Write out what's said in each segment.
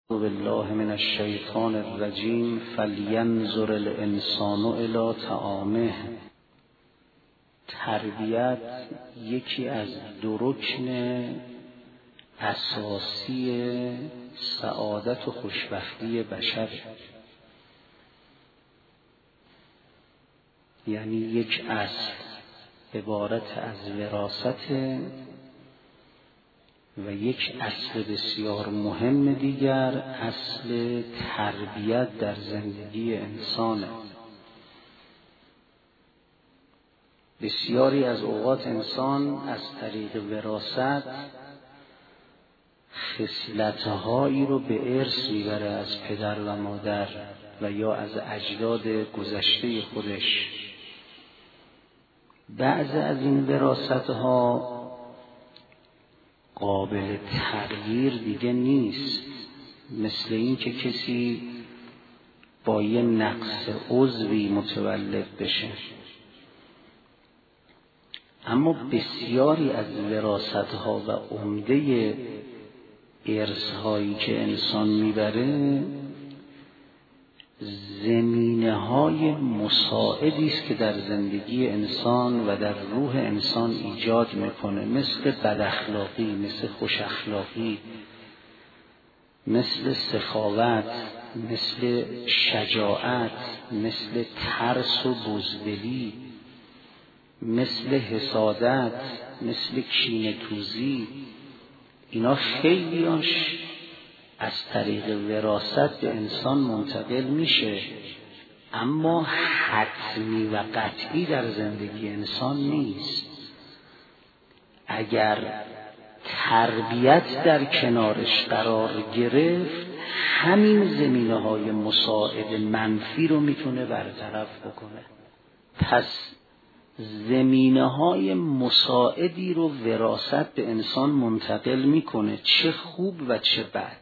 بالله من الشیطان الرجیم فلینظر الانسان الی طعامه. تربیت یکی از دو رکن اساسی سعادت و خوشبختی بشر، یعنی یک اصل عبارت از وراثت و یک اصل بسیار مهم دیگر اصل تربیت در زندگی انسانه. بسیاری از اوقات انسان از طریق وراثت خصلت‌هایی رو به ارث میبره از پدر و مادر و یا از اجداد گذشته خودش. بعضی از این وراثت‌ها قابل تغییر دیگه نیست، مثل این که کسی با یه نقص عضوی متولد بشه. اما بسیاری از وراثت‌ها و عمده ارث‌هایی که انسان میبره زمینه‌های مساعدی است که در زندگی انسان و در روح انسان ایجاد میکنه، مثل بداخلاقی، مثل خوش اخلاقی، مثل سخاوت، مثل شجاعت، مثل ترس و بزدلی، مثل حسادت، مثل کینه‌توزی. اینا خیلیاش از طریق وراثت به انسان منتقل میشه، اما حتمی و قطعی در زندگی انسان نیست. اگر تربیت در کنارش قرار گرفت، همین زمینه‌های مساعد منفی رو میتونه برطرف بکنه. پس زمینه‌های مساعدی رو وراثت به انسان منتقل میکنه، چه خوب و چه بد،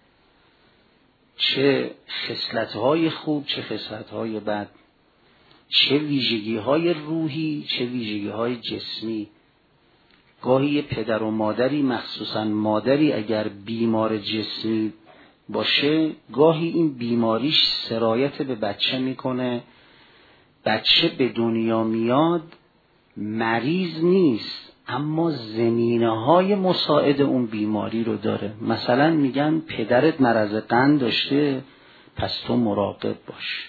چه خصلت‌های خوب چه خصلت‌های بد، چه ویژگی‌های روحی چه ویژگی‌های جسمی. گاهی پدر و مادری، مخصوصاً مادری، اگر بیمار جسمی باشه، گاهی این بیماریش سرایت به بچه میکنه. بچه به دنیا میاد مریض نیست، اما زمینه‌های مساعد اون بیماری رو داره. مثلا میگن پدرت مرض قند داشته پس تو مراقب باش،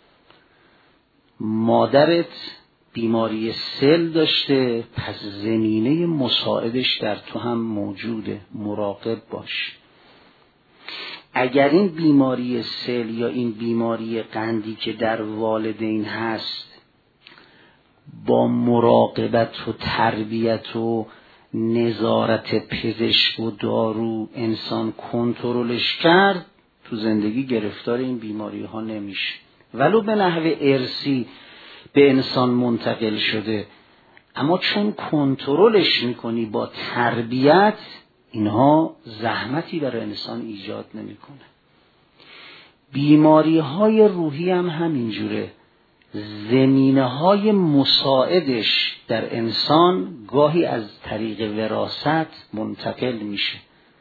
مادرت بیماری سل داشته پس زمینه مساعدش در تو هم موجوده، مراقب باش. اگر این بیماری سل یا این بیماری قندی که در والدین هست با مراقبت و تربیت و نظارت پزشک و دارو انسان کنترلش کرد، تو زندگی گرفتار این بیماری ها نمیشه، ولو به نحو ارثی به انسان منتقل شده. اما چون کنترلش میکنی با تربیت، اینها زحمتی برای انسان ایجاد نمیکنه. بیماری های روحی هم همینجوره، زمینه‌های مساعدش در انسان گاهی از طریق وراثت منتقل میشه.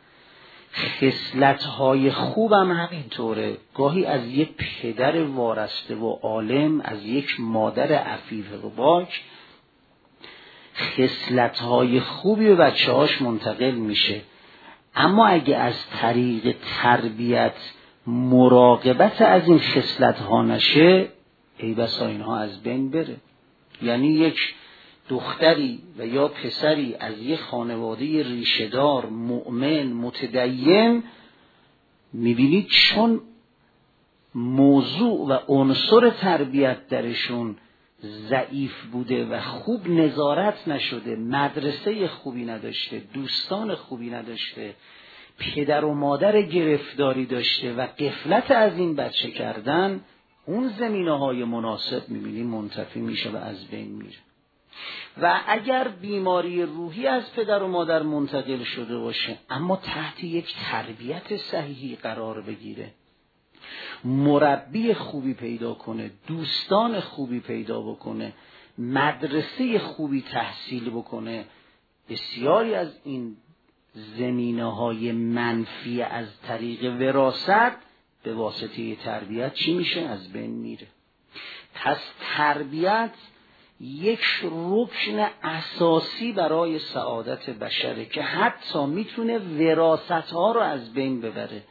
خصلت‌های خوب هم همینطوره، گاهی از یک پدر وارسته و عالم، از یک مادر عفیف و پاک، خصلت‌های خوبی به بچه‌هاش منتقل میشه. اما اگه از طریق تربیت مراقبت از این خصلت‌ها نشه، ای بسا اینها از بین بره. یعنی یک دختری و یا پسری از یک خانواده ریشه‌دار مؤمن متدین، میبینید چون موضوع و عنصر تربیت درشون ضعیف بوده و خوب نظارت نشده، مدرسه خوبی نداشته، دوستان خوبی نداشته، پدر و مادر گرفتاری داشته و غفلت از این بچه کردن، اون زمینه‌های مناسب می‌بینی منتفی میشه و از بین میره. و اگر بیماری روحی از پدر و مادر منتقل شده باشه، اما تحت یک تربیت صحیحی قرار بگیره، مربی خوبی پیدا کنه، دوستان خوبی پیدا بکنه، مدرسه خوبی تحصیل بکنه، بسیاری از این زمینه‌های منفی از طریق وراثت به واسطه تربیت چی میشه؟ از بین میره. پس تربیت یک رکن اساسی برای سعادت بشره که حتی میتونه وراثت‌ها رو از بین ببره،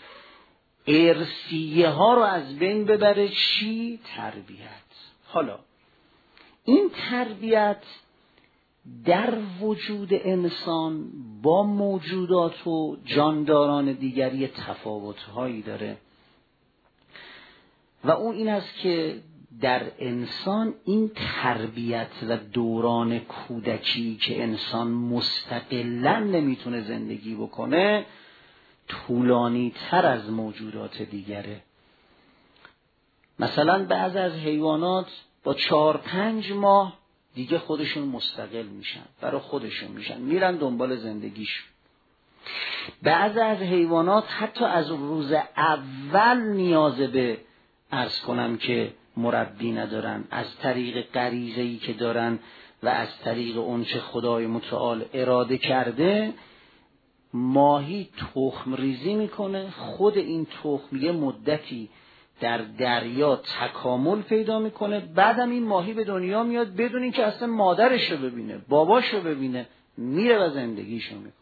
ارثیه ها رو از بین ببره. چی؟ تربیت. حالا این تربیت در وجود انسان با موجودات و جانداران دیگری تفاوت‌هایی داره و اون این است که در انسان این تربیت و دوران کودکی که انسان مستقلاً نمیتونه زندگی بکنه طولانی تر از موجودات دیگره. مثلا بعض از حیوانات با 4-5 ماه دیگه خودشون مستقل میشن، برای خودشون میشن، میرن دنبال زندگیشون. بعض از حیوانات حتی از روز اول نیاز به عرض کنم که مربی ندارن، از طریق غریزه‌ای که دارن و از طریق اون چه خدای متعال اراده کرده ماهی تخم ریزی میکنه، خود این تخم یه مدتی در دریا تکامل پیدا میکنه، بعدم این ماهی به دنیا میاد بدون اینکه اصلا مادرشو ببینه، باباشو ببینه، میره و زندگیشو میکنه.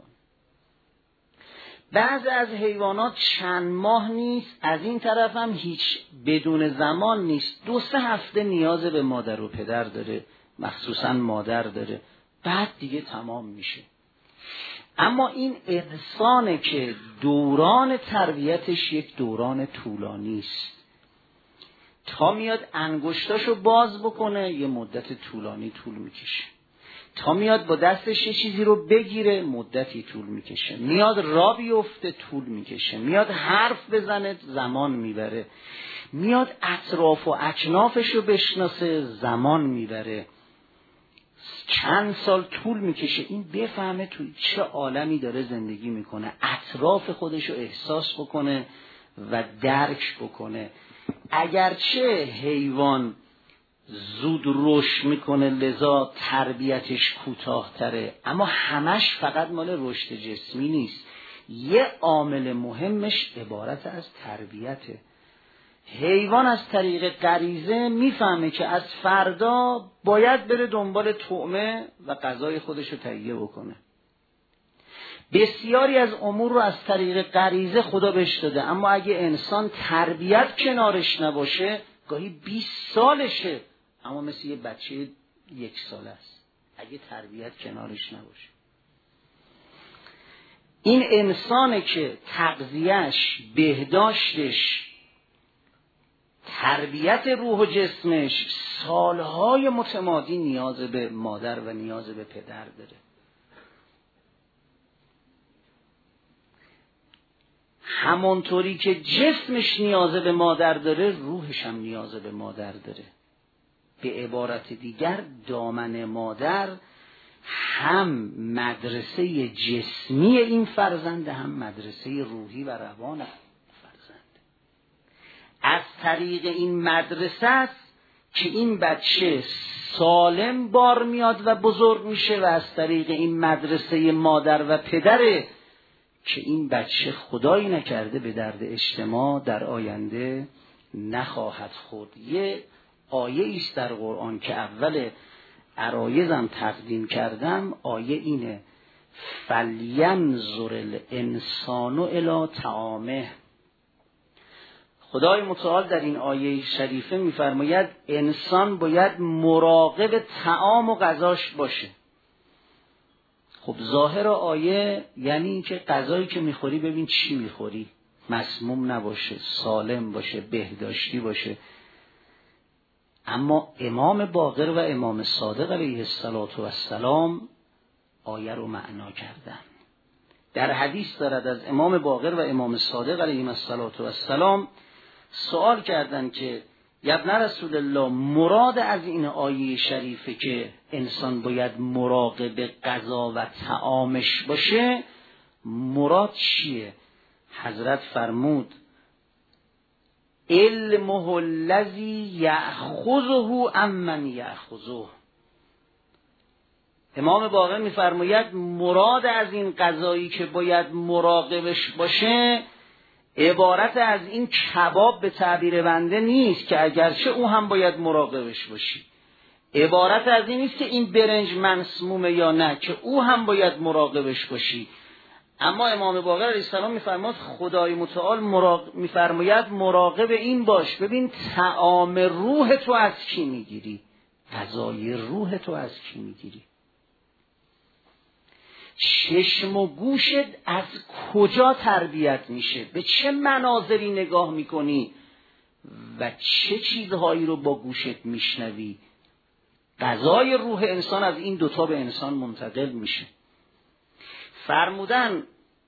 بعض از حیوانات چند ماه نیست، از این طرف هم هیچ بدون زمان نیست، 2-3 هفته نیاز به مادر و پدر داره، مخصوصا مادر داره، بعد دیگه تمام میشه. اما این انسانه که دوران تربیتش یک دوران طولانی است، تا میاد انگشتاشو باز بکنه یه مدت طولانی طول میکشه، تا میاد با دستش یه چیزی رو بگیره مدتی طول میکشه، میاد را بیفته طول میکشه، میاد حرف بزنه زمان میبره، میاد اطراف و اکنافش رو بشناسه زمان میبره، چند سال طول میکشه این بفهمه توی چه عالمی داره زندگی میکنه، اطراف خودش رو احساس بکنه و درک بکنه. اگرچه حیوان زود رشد میکنه لذا تربیتش کوتاه‌تره، اما همش فقط مال رشد جسمی نیست، یه عامل مهمش عبارت از تربیته. حیوان از طریق غریزه میفهمه که از فردا باید بره دنبال طعمه و غذای خودش رو تهیه بکنه. بسیاری از امور رو از طریق غریزه خدا بهش داده، اما اگه انسان تربیت کنارش نباشه گاهی 20 سالشه اما مثل یه بچه 1 ساله است اگه تربیت کنارش نباشه. این انسانه که تغذیه‌اش، بهداشتش، تربیت روح و جسمش سالهای متمادی نیاز به مادر و نیاز به پدر داره. همونطوری که جسمش نیاز به مادر داره روحش هم نیاز به مادر داره. به عبارت دیگر دامن مادر هم مدرسه جسمی این فرزند هم مدرسه روحی و روان فرزند. از طریق این مدرسه است که این بچه سالم بار میاد و بزرگ میشه و از طریق این مدرسه مادر و پدره که این بچه خدایی نکرده به درد اجتماع در آینده نخواهد خورد. یه آیه است در قرآن که اول عرایزم تقدیم کردم، آیه اینه: فلینظر الانسان الی طعامه. خدای متعال در این آیه شریفه میفرماید انسان باید مراقب طعام و غذاش باشه. خب ظاهر آیه یعنی این که غذایی که میخوری ببین چی میخوری، مسموم نباشه، سالم باشه، بهداشتی باشه. اما امام باقر و امام صادق علیه السلام آیه رو معنا کردن. در حدیث دارد از امام باقر و امام صادق علیه السلام سوال کردن که یا ابن رسول الله مراد از این آیه شریفه که انسان باید مراقب غذا و طعامش باشه مراد چیه؟ حضرت فرمود علمه الذی یأخذه عمن یأخذه. امام باقر میفرماید مراد از این غذایی که باید مراقبش باشه عبارت از این کباب به تعبیر بنده نیست که اگرچه او هم باید مراقبش باشی، عبارت از این نیست که این برنج مسمومه یا نه که او هم باید مراقبش باشی. اما امام باقر علیه السلام میفرماید خدای متعال میفرماید مراقب این باش، ببین طعام روح تو از کی میگیری، غذای روح تو از کی میگیری، چشم و گوشت از کجا تربیت میشه، به چه مناظری نگاه میکنی و چه چیزهایی رو با گوشت میشنوی. غذای روح انسان از این دوتا به انسان منتقل میشه. فرمودن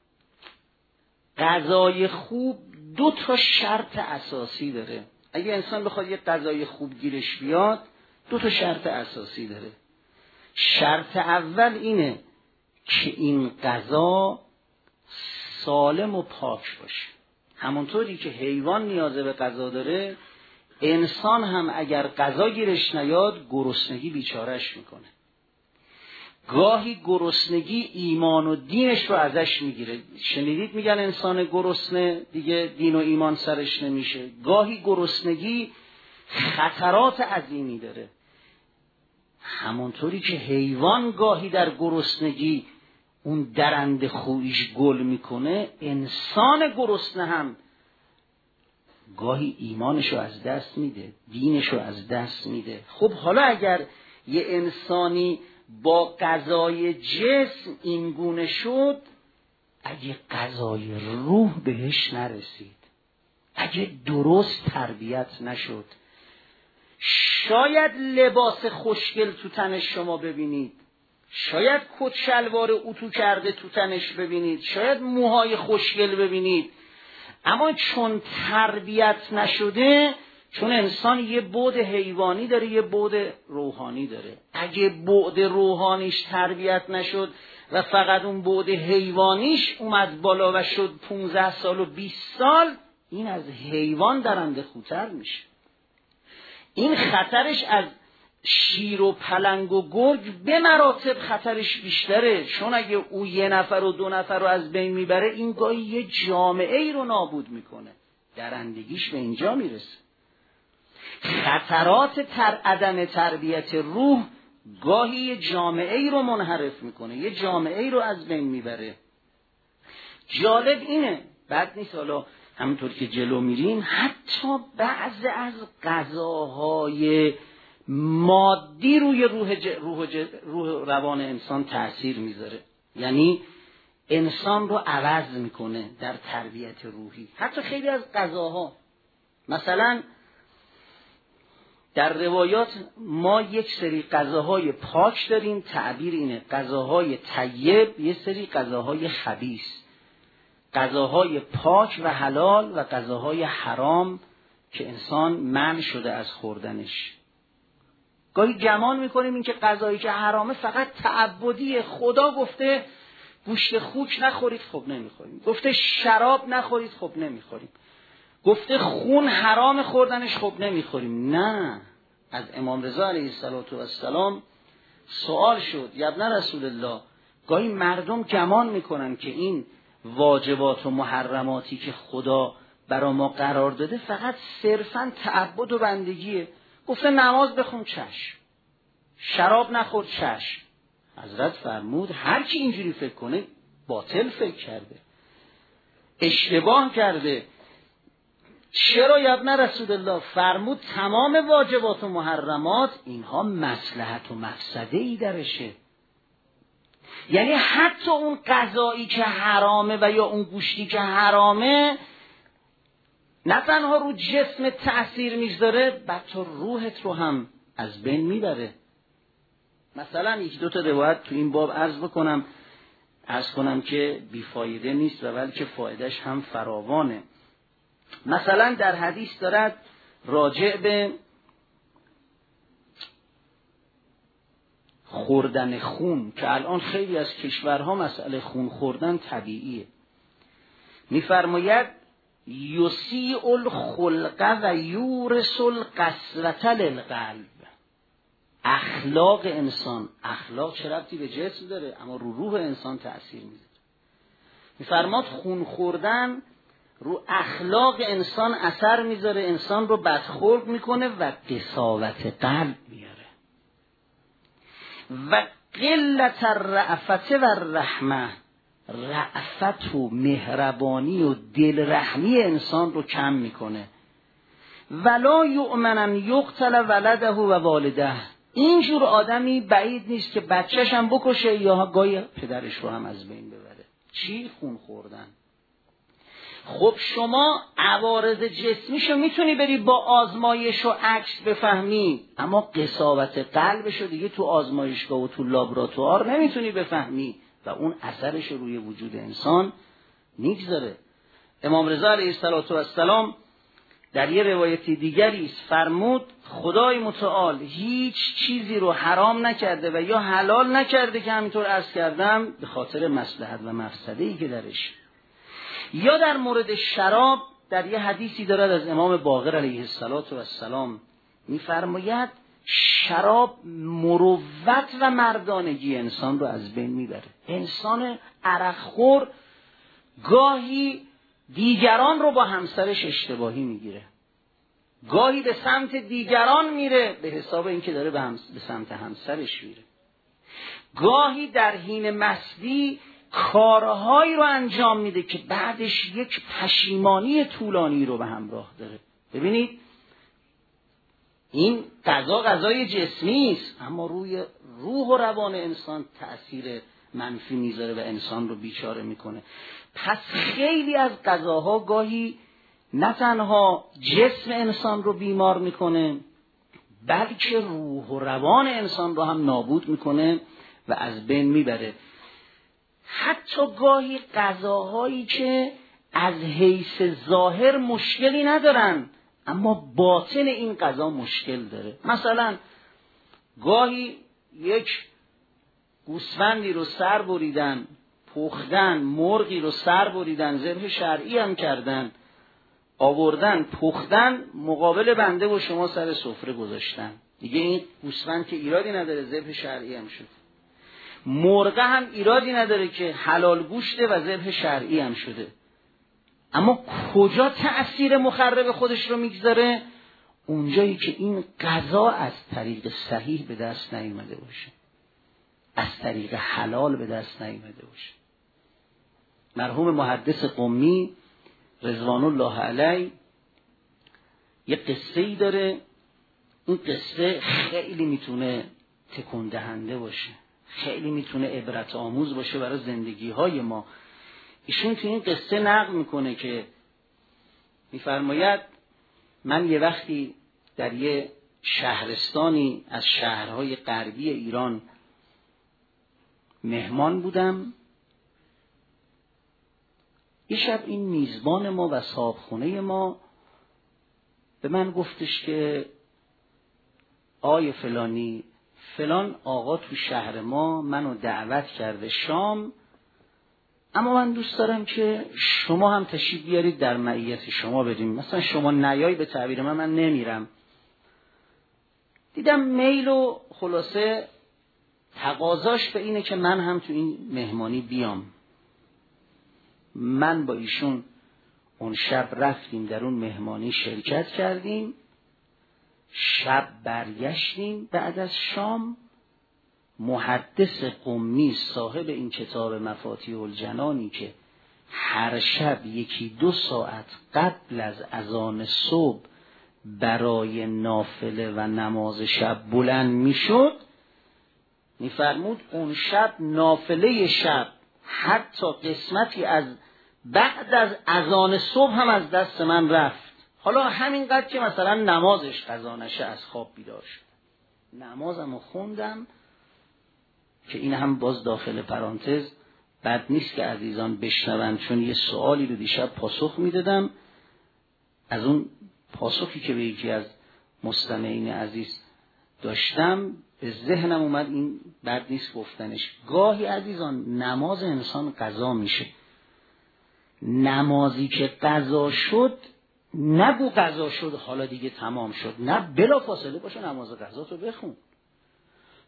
غذای خوب 2 شرط اساسی داره. اگه انسان بخواد یه غذای خوب گیرش بیاد 2 شرط اساسی داره. شرط اول اینه که این غذا سالم و پاک باشه. همونطوری که حیوان نیاز به غذا داره، انسان هم اگر غذا گیرش نیاد گرسنگی بیچارش میکنه. گاهی گرسنگی ایمان و دینش رو ازش میگیره. شنیدید میگن انسان گرسنه دیگه دین و ایمان سرش نمیشه. گاهی گرسنگی خطرات عظیمی داره. همونطوری که حیوان گاهی در گرسنگی اون درنده خویش گل میکنه، انسان گرسنه هم گاهی ایمانشو از دست میده، دینشو از دست میده. خب حالا اگر یه انسانی با غذای جسم این گونه شد، اگه غذای روح بهش نرسید، اگه درست تربیت نشد، شاید لباس خوشگل تو تنش شما ببینید، شاید کت شلوار اتو کرده تو تنش ببینید، شاید موهای خوشگل ببینید، اما چون تربیت نشده، چون انسان یه بعد حیوانی داره یه بعد روحانی داره، اگه بعد روحانیش تربیت نشد و فقط اون بعد حیوانیش اومد بالا و شد 15 سال و 20 سال، این از حیوان درنده خوتر میشه. این خطرش از شیر و پلنگ و گرگ به مراتب خطرش بیشتره، چون اگه او 1 نفر و 2 نفر رو از بین میبره، این گاهی یه جامعه ای رو نابود میکنه، درندگیش به اینجا میرسه. خطرات عدم تربیت روح گاهی یه جامعه ای رو منحرف میکنه، یه جامعه ای رو از بین میبره. جالب اینه، بد نیست حالا همونطور که جلو میریم، حتی بعض از غذاهای مادی روی روح روان انسان تأثیر میذاره، یعنی انسان رو عوض میکنه در تربیت روحی. حتی خیلی از غذاها، مثلا در روایات ما یک سری غذاهای پاک داریم، تعبیر اینه غذاهای طیب، یه سری غذاهای خبیث، غذاهای پاک و حلال و غذاهای حرام که انسان منع شده از خوردنش. گاهی گمان میکنیم این که غذایی که حرامه فقط تعبدیه، خدا گفته گوشت خوک نخورید، خب نمیخوریم، گفته شراب نخورید، خب نمیخوریم، گفته خون حرام خوردنش، خب نمیخوریم. نه، از امام رضا علیه السلام سوال شد، یا ابن رسول الله، گاهی مردم گمان میکنن که این واجبات و محرماتی که خدا برا ما قرار داده فقط صرفاً تعبد و بندگیه. گفته نماز بخون، چشم، شراب نخور، چشم. حضرت فرمود هر کی اینجوری فکر کنه باطل فکر کرده، اشتباه کرده. چرا یا ابن رسول الله؟ فرمود تمام واجبات و محرمات اینها مصلحت و مفسده ای درشه. یعنی حتی اون غذایی که حرامه و یا اون گوشتی که حرامه نه تنها رو جسم تأثیر میذاره، بلکه روحت رو هم از بین میبره. مثلا 1-2 روایت تو این باب عرض کنم که بیفایده نیست و بلکه فایدهش هم فراوانه. مثلا در حدیث دارد راجع به خوردن خون که الان خیلی از کشورها مسئله خون خوردن طبیعیه. میفرماید یسیء الخلق و یورث القسوة للقلب. اخلاق انسان، اخلاق چه ربطی به جسم داره؟ اما رو روح انسان تأثیر میذاره. میفرماد خون خوردن رو اخلاق انسان اثر میذاره، انسان رو بدخلق میکنه و قساوت قلب میاره و قلت الرأفت و الرحمه، رأفت و مهربانی و دلرحمی انسان رو کم میکنه. ولا یؤمن یقتل ولده و والده، اینجور آدمی بعید نیست که بچه‌ش هم بکشه یا گاهی پدرش رو هم از بین ببره. چی؟ خون خوردن. خب شما عوارض جسمیشو میتونی بری با آزمایش و عکس بفهمی، اما قساوت قلبشو دیگه تو آزمایشگاه و تو لابراتوار نمیتونی بفهمی و اون اثرش روی وجود انسان میگذاره. امام رضا علیه السلام در یه روایتی دیگری فرمود خدای متعال هیچ چیزی رو حرام نکرده و یا حلال نکرده که همینطور عرض کردم به خاطر مصلحت و مفسده‌ای که درش. یا در مورد شراب در یه حدیثی دارد از امام باقر علیه السلام میفرماید شراب مروت و مردانگی انسان رو از بین میبره. انسان عرقخور گاهی دیگران رو با همسرش اشتباهی میگیره، گاهی به سمت دیگران میره به حساب اینکه داره به سمت همسرش میره، گاهی در حین مستی کارهایی رو انجام میده که بعدش یک پشیمانی طولانی رو به همراه داره. ببینید این غذای جسمی است اما روی روح و روان انسان تأثیر منفی میذاره و انسان رو بیچاره میکنه. پس خیلی از غذاها گاهی نه تنها جسم انسان رو بیمار میکنه بلکه روح و روان انسان رو هم نابود میکنه و از بین میبره. حتی گاهی غذاهایی که از حیث ظاهر مشکلی ندارن اما باطن این غذا مشکل داره. مثلا گاهی یک گوسفندی رو سر بریدن، پختن، مرغی رو سر بریدن، ذبح شرعی هم کردن، آوردن پختن مقابل بنده و شما سر سفره گذاشتن. دیگه این گوسفند که ایرادی نداره، ذبح شرعی هم شد. مرغ هم ایرادی نداره که حلال گوشته و ذبح شرعی هم شده. اما کجا تأثیر مخرب خودش رو میگذاره؟ اونجایی که این غذا از طریق صحیح به دست نیامده باشه، از طریق حلال به دست نیامده باشه. مرحوم محدث قمی رضوان الله علیه یه قصه ای داره، این قصه خیلی میتونه تکون دهنده باشه، خیلی میتونه عبرت آموز باشه برای زندگی های ما. ایشون تو این قصه نقل میکنه که میفرماید من یه وقتی در یه شهرستانی از شهرهای غربی ایران مهمان بودم. یه شب این میزبان ما و صاحبخونه ما به من گفتش که آی فلانی، فلان آقا تو شهر ما منو دعوت کرده شام، اما من دوست دارم که شما هم تشریف بیارید در معیت شما بریم، مثلا شما نیای به تعبیر من نمیرم. دیدم میل و خلاصه تقاضاش به اینه که من هم تو این مهمانی بیام. من با ایشون اون شب رفتیم در اون مهمانی شرکت کردیم. شب برگشتیم بعد از شام. محدث قمی صاحب این کتاب مفاتیح الجنانی که هر شب 1-2 ساعت قبل از اذان صبح برای نافله و نماز شب بلند میشد، میفرمود اون شب نافله شب حتی قسمتی از بعد از اذان صبح هم از دست من رفت. حالا همینقدر که مثلا نمازش قضا نشه از خواب بیدار شد. نمازمو خوندم که این هم باز داخل پرانتز بد نیست که عزیزان بشنون، چون یه سوالی رو دیشب پاسخ میدادم. از اون پاسخی که به یکی از مستمعین عزیز داشتم به ذهنم اومد، این بد نیست گفتنش. گاهی عزیزان نماز انسان قضا میشه. نمازی که قضا شد نگو قضا شد حالا دیگه تمام شد، نه بلا فاصله باشه نماز قضا تو بخون.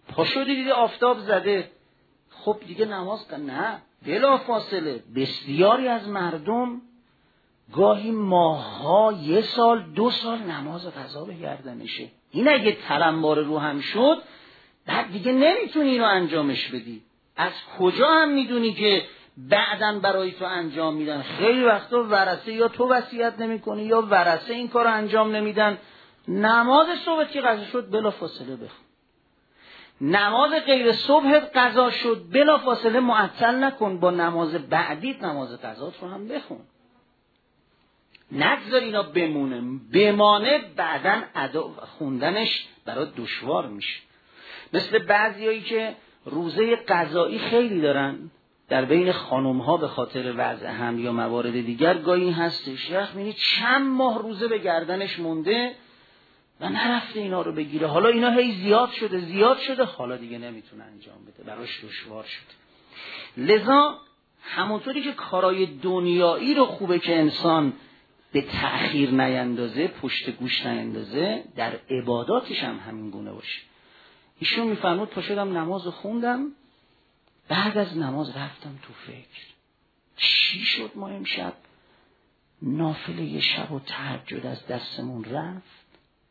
پاشو دیدی آفتاب زده، خب دیگه نماز نه. بلا فاصله بسیاری از مردم گاهی ماه‌ها، 1 سال 2 سال نماز قضا به گردنشه. این اگه تلمبار رو هم شد بعد دیگه نمیتونی اینو انجامش بدی. از کجا هم میدونی که بعداً برای تو انجام میدن؟ خیلی وقتا ورثه یا تو وصیت نمیکنی یا ورثه این کارو انجام نمیدن. نماز صبح که قضا شد بلا فاصله بخون. نماز غیر صبحت قضا شد بلا فاصله معطل نکن، با نماز بعدیت نماز قضات رو هم بخون. نگذار اینا بمانه بعداً خوندنش برای دشوار میشه. مثل بعضیایی که روزه قضایی خیلی دارن در بین خانم ها به خاطر وضع هم یا موارد دیگر، گاهی هستش یخ می‌بینی چند ماه روزه به گردنش مونده و نرفته اینا رو بگیره. حالا اینا هی زیاد شده حالا دیگه نمیتونه انجام بده، براش دشوار شده. لذا همونطوری که کارای دنیایی رو خوبه که انسان به تأخیر نیندازه، پشت گوش نیندازه، در عباداتش هم همین گونه باشه. ایشون میفرمود پا شدم نماز خوندم، بعد از نماز رفتم تو فکر چی شد ما امشب نافله شب و تهجد از دستمون رفت؟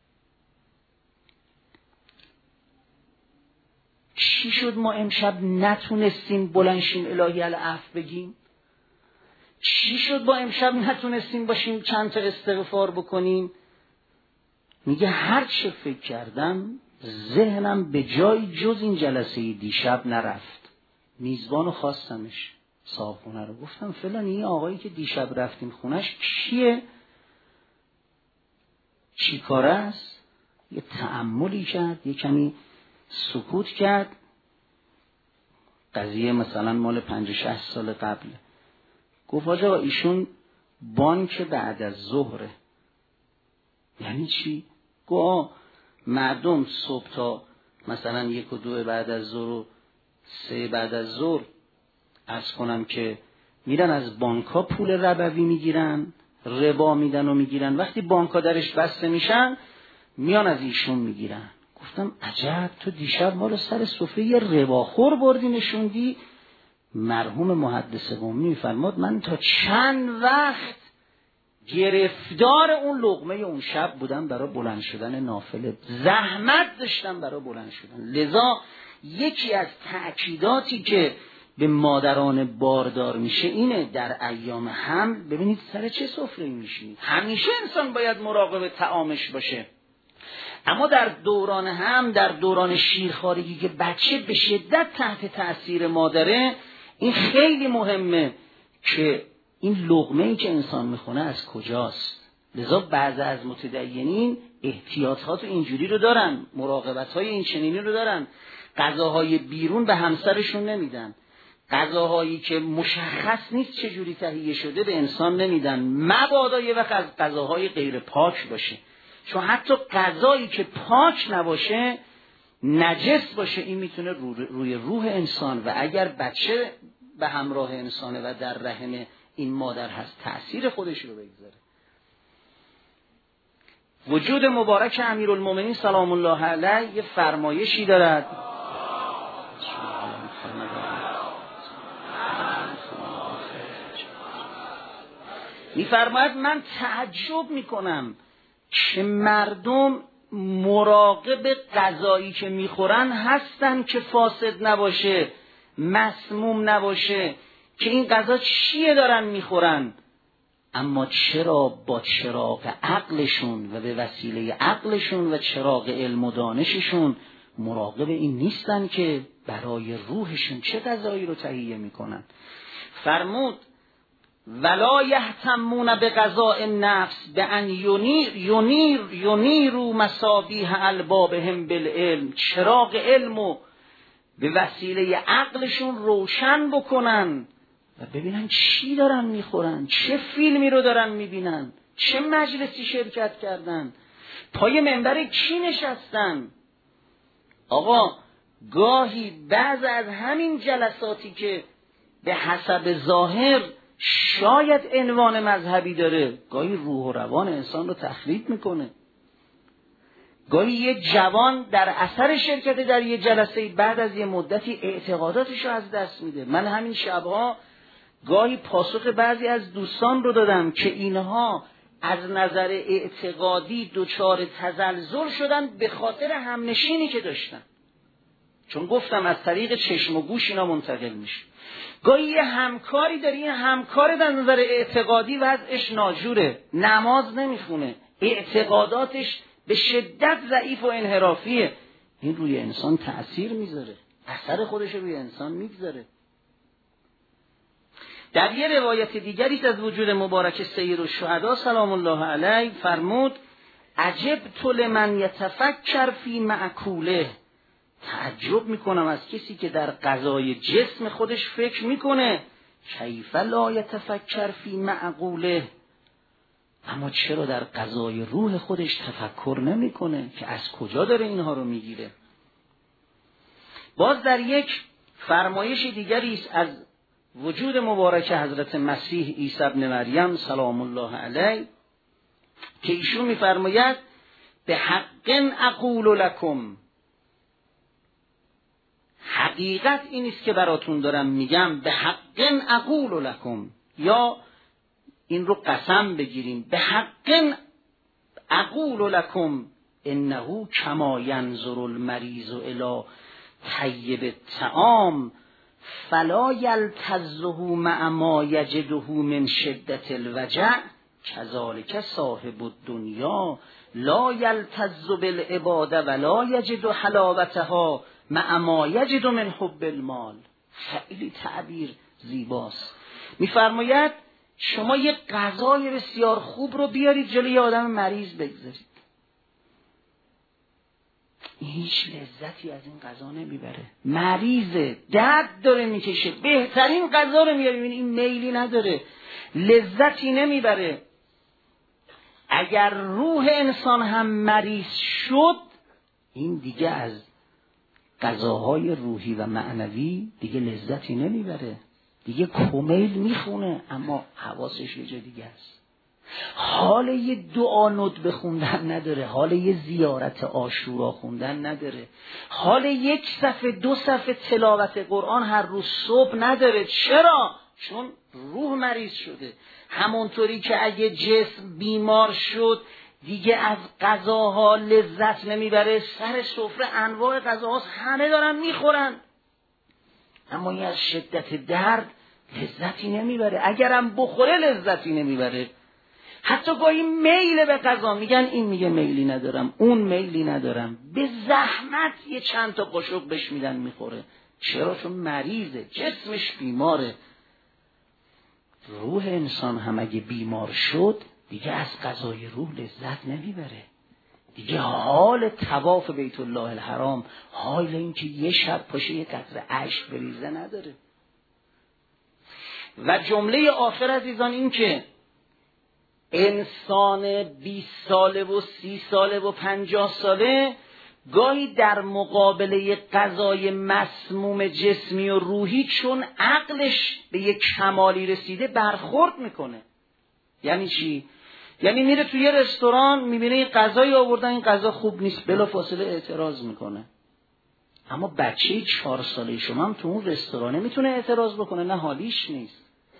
چی شد ما امشب نتونستیم بلنشیم الهی العفو بگیم؟ چی شد با امشب نتونستیم باشیم چند تا استغفار بکنیم؟ میگه هر چه فکر کردم ذهنم به جای جز این جلسه دیشب نرفت. میزبانو خواستمش، صاحبخونه رو، گفتم فلان این آقایی که دیشب رفتیم خونش کیه؟ چی کاره است؟ یه تأملی کرد، یه کمی سکوت کرد. قضیه مثلا مال 50-60 سال قبله. گفت آقا ایشون بانک بعد از ظهره. یعنی چی؟ گفت مردم صبح تا مثلا 1 و 2 بعد از ظهر و 3 بعد از ظهر عرض کنم که میرن از بانک ها پول ربوی میگیرن، ربا میدن و میگیرن. وقتی بانک ها درش بسته میشن میان از ایشون میگیرن. گفتم عجب، تو دیشب ما رو سر سفره یه رباخور بردی نشوندی. مرحوم محدث قمی میفرماد من تا چند وقت گرفتار اون لقمه اون شب بودم برای بلند شدن نافله، زحمت داشتم برای بلند شدن. لذا یکی از تأکیداتی که به مادران باردار میشه اینه در ایام حمل ببینید سر چه سفره‌ای میشینید. همیشه انسان باید مراقب طعامش باشه، اما در دوران حمل، در دوران شیرخوارگی که بچه به شدت تحت تأثیر مادره، این خیلی مهمه که این لقمه‌ای که انسان میخونه از کجاست. لذا بعضی از متدینین احتیاطات اینجوری رو دارن، مراقبت‌های این چنینی رو دارن. غذاهای بیرون به همسرشون نمیدن، غذاهایی که مشخص نیست چجوری تهیه شده به انسان نمیدن، مبادا یه وقت از غذاهای غیر پاک باشه. چون حتی غذایی که پاک نباشه، نجس باشه، این میتونه روی روح انسان و اگر بچه به همراه انسانه و در رحم این مادر هست تأثیر خودش رو بگذاره. وجود مبارک امیرالمومنین سلام الله علیه یه فرمایشی دارد. میفرماید من تعجب میکنم که مردم مراقب غذایی که میخورن هستن که فاسد نباشه، مسموم نباشه، که این غذا چیه دارن میخورن، اما چرا با چراغ عقلشون و به وسیله عقلشون و چراغ علم و دانششون مراقب این نیستن که برای روحشون چه غذایی رو تهیه میکنن. فرمود ولا یهتمون بغذاء النفس بان ینیروا مصابیح البابهم بالعلم، چراغ علمو به وسیله عقلشون روشن بکنن و ببینن چی دارن میخورن، چه فیلمی رو دارن میبینن، چه مجلسی شرکت کردن، پای منبر کی نشستن. آقا گاهی بعض از همین جلساتی که به حسب ظاهر شاید عنوان مذهبی داره، گاهی روح و روان انسان رو تخریب میکنه. گاهی یه جوان در اثر شرکت در یه جلسه بعد از یه مدتی اعتقاداتش رو از دست میده. من همین شبها گاهی پاسخ بعضی از دوستان رو دادم که اینها از نظر اعتقادی دچار تزلزل شدن به خاطر همنشینی که داشتن، چون گفتم از طریق چشم و گوش اینا منتقل میشه. گاهی یه همکاری داری، این همکار در نظر اعتقادی وضعش ناجوره، نماز نمیخونه، اعتقاداتش به شدت ضعیف و انحرافیه، این روی انسان تأثیر میذاره، اثر خودش روی انسان میگذاره. در یه روایت دیگری از وجود مبارک سید الشهدا سلام الله علیه فرمود عجبت لمن یتفکر فی معقوله، تعجب میکنم از کسی که در قضای جسم خودش فکر میکنه، کیف لا یتفکر فی معقوله، اما چرا در قضای روح خودش تفکر نمیکنه که از کجا داره اینها رو میگیره. باز در یک فرمایش دیگری است از وجود مبارک حضرت مسیح عیسی ابن مریم سلام الله علیه که ایشون میفرماید به حق اقول لکم، حقیقت این است که براتون دارم میگم، به حق اقول لکم، یا این رو قسم بگیریم، به حق اقول لکم انه کما ینظر المریض الی طیب الطعام فلا یلتزه مع ما یجده من شدت الوجع کذالک صاحب الدنیا لا یلتز بالعباده ولا یجد حلاوتها مع ما یجد من حب المال. خیلی تعبیر زیباست. میفرماید شما یک غذای بسیار خوب رو بیارید جلوی آدم مریض بگذارید، هیچ لذتی از این غذا نمیبره، مریضه، درد داره میکشه، بهترین غذا رو میاری این میلی نداره، لذتی نمیبره. اگر روح انسان هم مریض شد، این دیگه از غذاهای روحی و معنوی دیگه لذتی نمیبره، دیگه کمیل میخونه اما حواسش یه جا دیگه است، حال یه دعا ندب خوندن نداره، حال یه زیارت عاشورا خوندن نداره، حال یک صفحه 2 صفحه تلاوت قرآن هر روز صبح نداره. چرا؟ چون روح مریض شده. همونطوری که اگه جسم بیمار شد دیگه از غذاها لذت نمیبره، سر سفره انواع غذاهاست همه دارن میخورن، اما این از شدت درد لذتی نمیبره، اگرم بخوره لذتی نمیبره. حتی گاهی میل به غذا، میگن این میگه میلی ندارم، اون میلی ندارم، به زحمت یه چند تا قاشق بهش میدن میخوره. چرا؟ چون مریضه، جسمش بیماره. روح انسان هم اگه بیمار شد دیگه از غذای روح لذت نمیبره، دیگه حال طواف بیت الله الحرام، حال این که یه شب پاشه یه قطره اشک بریزه نداره. و جمله آخر عزیزان این که انسان 20 ساله و 30 ساله و 50 ساله گاهی در مقابله غذای مسموم جسمی و روحی چون عقلش به یک کمالی رسیده برخورد میکنه. یعنی چی؟ یعنی میره توی یه رستوران میبینه این غذایی آوردن، این غذا خوب نیست، بلافاصله اعتراض میکنه. اما بچه 4 ساله شما هم تو اون رستورانه میتونه اعتراض بکنه، نه حالیش نیست.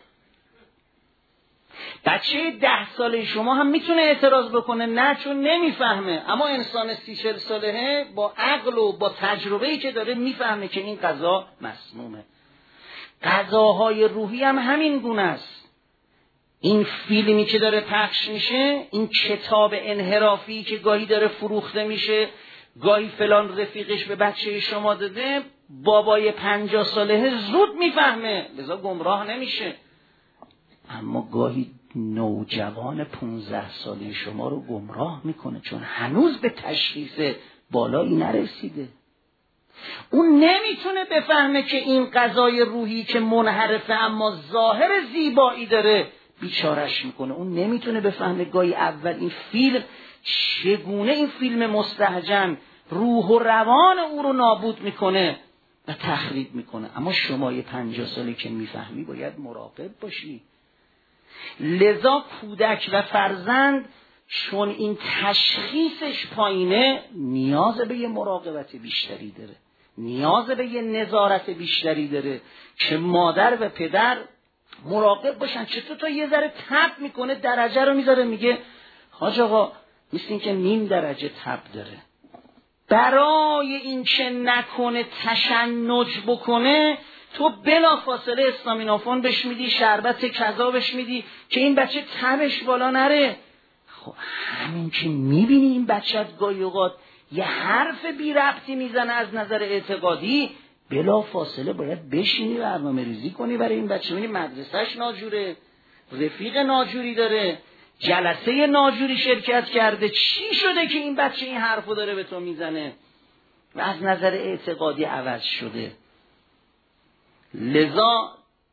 بچه 10 ساله شما هم میتونه اعتراض بکنه، نه چون نمیفهمه. اما انسان 30-40 ساله با عقل و با تجربه‌ای که داره میفهمه که این غذا مسمومه. غذاهای روحی هم همین گونه است. این فیلمی که داره پخش میشه، این کتاب انحرافی که گاهی داره فروخته میشه، گاهی فلان رفیقش به بچه شما داده، بابای 50 ساله زود میفهمه لذا گمراه نمیشه. اما گاهی نوجوان 15 ساله شما رو گمراه میکنه، چون هنوز به تشخیص بالایی نرسیده. اون نمیتونه بفهمه که این غذای روحی که منحرفه اما ظاهر زیبایی داره بیچارش میکنه. اون نمیتونه بفهمه گاهی اول این فیلم چگونه، این فیلم مستهجن روح و روان او رو نابود میکنه و تخریب میکنه. اما شما 50 ساله که میفهمی باید مراقب باشی. لذا کودک و فرزند چون این تشخیصش پایینه نیاز به یه مراقبت بیشتری داره، نیاز به یه نظارت بیشتری داره که مادر و پدر مراقب باشن. چطور تا یه ذره تب میکنه درجه رو میذاره میگه حاج آقا مثل این که 0.5 درجه تب داره، برای این که نکنه تشنج بکنه تو بلا فاصله استامینوفن بهش میدی، شربت کذا بهش میدی که این بچه تبش بالا نره. خب همین که میبینی این بچه گاهی اوقات یه حرف بی ربطی میزنه از نظر اعتقادی، بلا فاصله باید بشینی برنامه ریزی کنی برای این بچه. میبینی مدرسهش ناجوره، رفیق ناجوری داره، جلسه ناجوری شرکت کرده، چی شده که این بچه این حرفو داره به تو میزنه و از نظر اعتقادی عوض شده. لذا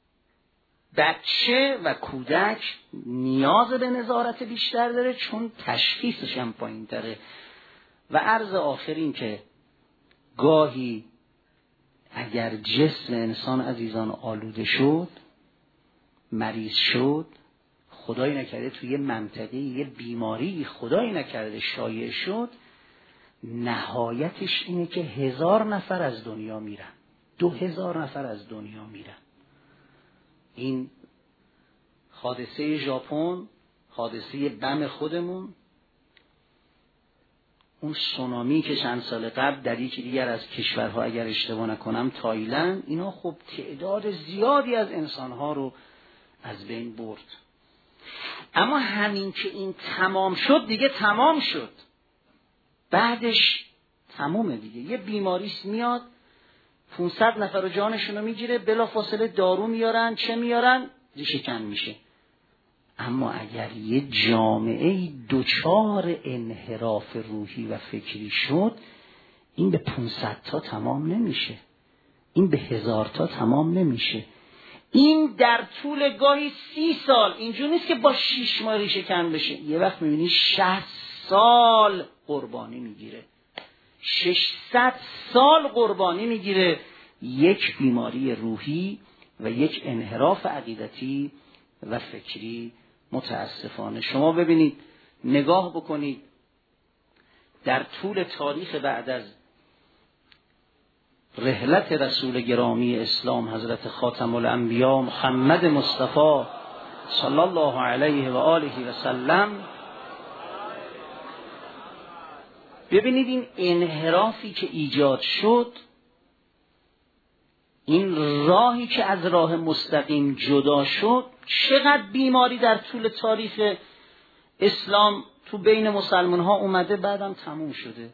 بچه و کودک نیاز به نظارت بیشتر داره چون تشخیصش هم پایین تره. و عرض آخر این که گاهی اگر جسم انسان عزیزان آلوده شد، مریض شد، خدای نکرده توی یه منطقه یه بیماری خدای نکرده شایع شد، نهایتش اینه که 1000 نفر از دنیا میرن، 2000 نفر از دنیا میرن. این حادثه ژاپن، حادثه بم خودمون، اون سونامی که چند سال قبل در یکی دیگر از کشورها اگر اشتباه نکنم تایلند، اینا خب تعداد زیادی از انسانها رو از بین برد. اما همین که این تمام شد دیگه تمام شد، بعدش تمومه دیگه. یه بیماریست میاد 500 نفر رو جانشون رو میگیره، بلا فاصله دارو میارن، چه میارن؟ ریشه‌کن میشه. اما اگر یه جامعه دچار انحراف روحی و فکری شد، این به 500 تا تمام نمیشه، این به 1000 تا تمام نمیشه، این در طول گاهی 30 سال، اینجور نیست که با 6 ماه ریشه‌کن بشه، یه وقت میبینی 60 سال قربانی میگیره، 600 سال قربانی میگیره یک بیماری روحی و یک انحراف عقیدتی و فکری. متاسفانه شما ببینید، نگاه بکنید در طول تاریخ بعد از رحلت رسول گرامی اسلام حضرت خاتم الانبیا محمد مصطفی صلی الله علیه و آله و سلم، ببینید این انحرافی که ایجاد شد، این راهی که از راه مستقیم جدا شد، چقدر بیماری در طول تاریخ اسلام تو بین مسلمان ها اومده بعدم تموم شده،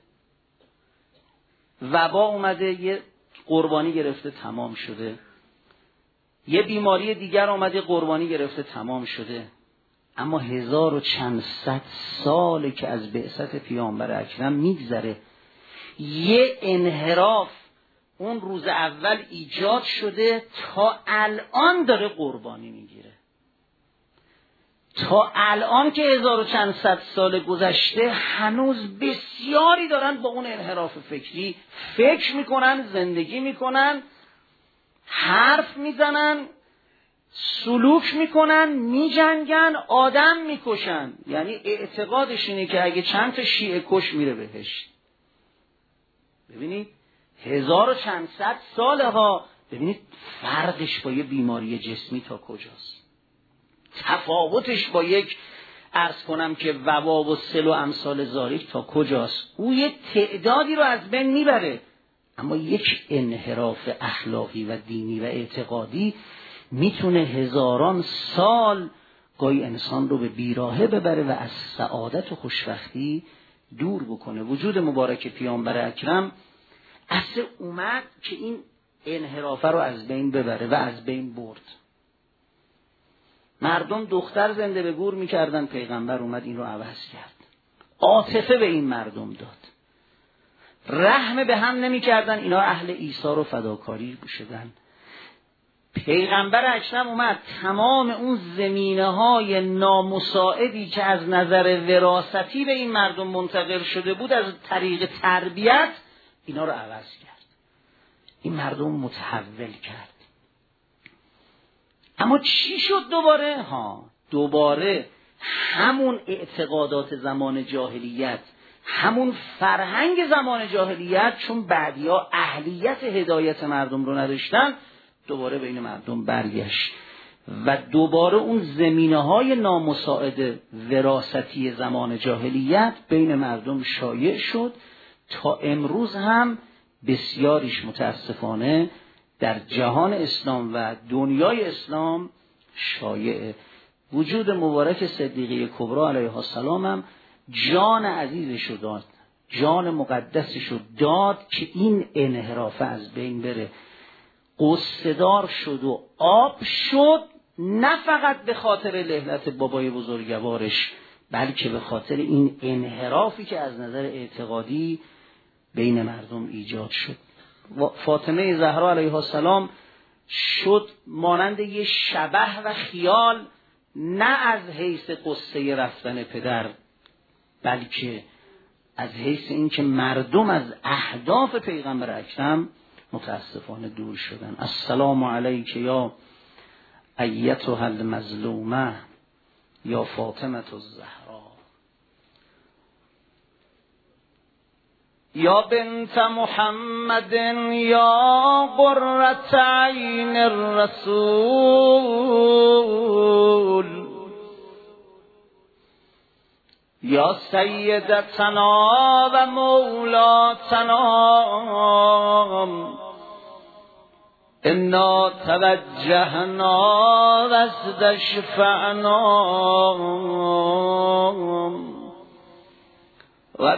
وبا اومده یه قربانی گرفته تمام شده، یه بیماری دیگر اومده قربانی گرفته تمام شده. اما 1000 و چند صد ساله که از بعثت پیامبر اکرم میگذره، یه انحراف اون روز اول ایجاد شده تا الان داره قربانی میگیره، تا الان که 1000 و چند صد سال گذشته هنوز بسیاری دارن با اون انحراف فکری فکر میکنن، زندگی میکنن، حرف میزنن، سلوک میکنن، میجنگن، آدم میکشن. یعنی اعتقادش اینه که اگه چند تا شیعه کش میره بهشت. ببینید 1000 و چند صد ساله ها، ببینید فرقش با یه بیماری جسمی تا کجاست، تفاوتش با یک عرض کنم که وبا و سل و امثال ذالک تا کجاست. او یک تعدادی رو از بین میبره، اما یک انحراف اخلاقی و دینی و اعتقادی میتونه هزاران سال گاهی انسان رو به بیراهه ببره و از سعادت و خوشبختی دور بکنه. وجود مبارک پیامبر اکرم اصل اومد که این انحرافه رو از بین ببره و از بین برد. مردم دختر زنده به گور میکردن، پیغمبر اومد این رو عوض کرد، عاطفه به این مردم داد، رحم به هم نمیکردن، اینا اهل ایثار و فداکاری شدن. پیغمبر اکرم اومد تمام اون زمینه‌های نامساعدی که از نظر وراثتی به این مردم منتقل شده بود از طریق تربیت، اینا رو عوض کرد، این مردم متحول کرد. اما چی شد دوباره؟ دوباره همون اعتقادات زمان جاهلیت، همون فرهنگ زمان جاهلیت، چون بعدیا اهلیت هدایت مردم رو نداشتن، دوباره بین مردم برگشت و دوباره اون زمینه‌های نامساعد وراثتی زمان جاهلیت بین مردم شایع شد تا امروز هم بسیاریش متاسفانه در جهان اسلام و دنیای اسلام شایعه. وجود مبارک صدیقه کبری علیها السلام هم جان عزیزش رو داد، جان مقدسش رو داد که این انحراف از بین بره. قصه‌دار شد و آب شد، نه فقط به خاطر لهلت بابای بزرگوارش، بلکه به خاطر این انحرافی که از نظر اعتقادی بین مردم ایجاد شد. فاطمه زهرا علیها السلام شد مانند یه شبح و خیال، نه از حیث قصه رفتن پدر، بلکه از حیث این که مردم از اهداف پیغمبر اکرم متاسفانه دور شدن. السلام علیک یا ایتها المظلومه یا فاطمه الزهرا یا بنت محمد یا قرة عین الرسول یا سیدتنا و مولاتنا انا توجهنا وزد شفعنا و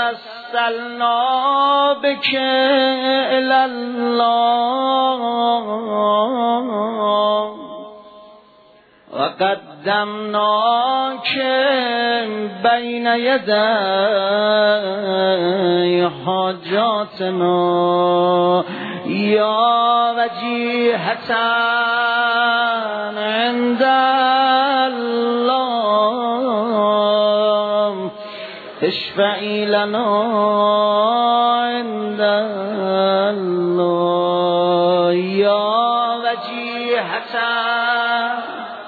توسلنا بک الی الله و قدمناک بین یدی حاجاتنا یا وجیهة عند الله اشفعی لنا عند الله یا وجیهة